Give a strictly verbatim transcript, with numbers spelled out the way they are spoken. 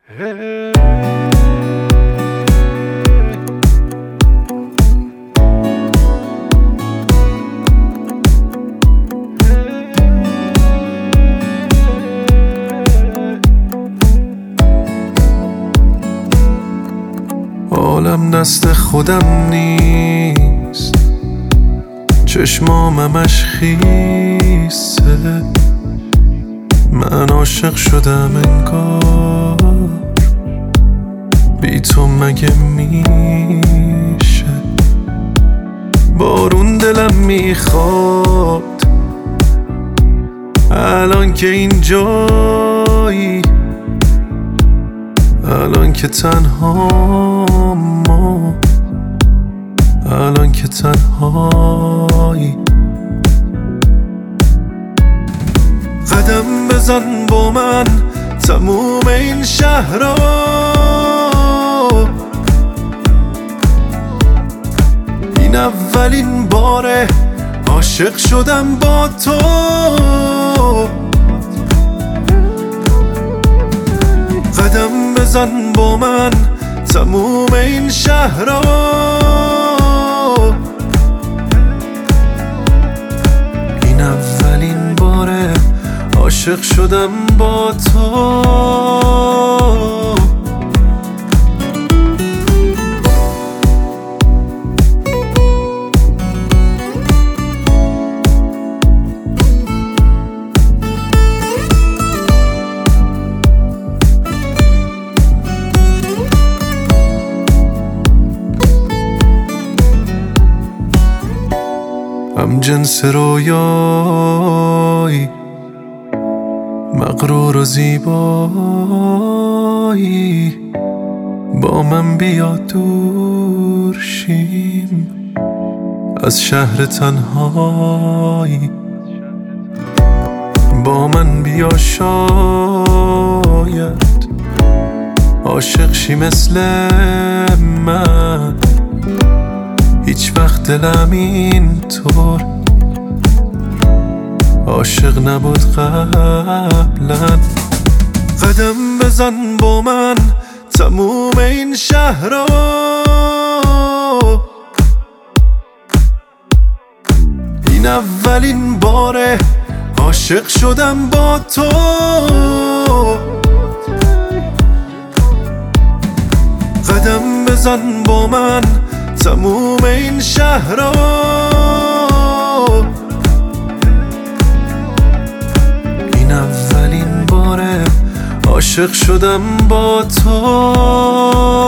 عالم دست خودم نیست، چشمام همش خیسه، من عاشق شدم انگار بی تو مگه میشه. بارون دلم میخواد الان که اینجایی، الان که تنهام، الان که تنهایی. قدم بزن با من تموم این شهرها، این اولین باره عاشق شدم با تو. قدم بزن با من تموم این شهرها، این اولین باره عاشق شدم با تو. هم جنس رویایی، مغرور و زیبایی، با من بیا دور شیم از شهر تنهایی. با من بیا شاید عاشق شی مثل من، هیچ وقت دلم اینطور عاشق نبود قبلا. قدم بزن با من تموم این شهرها، این اولین باره عاشق شدم با تو. قدم بزن با من تموم این شهرها، این اولین باره عاشق شدم با تو.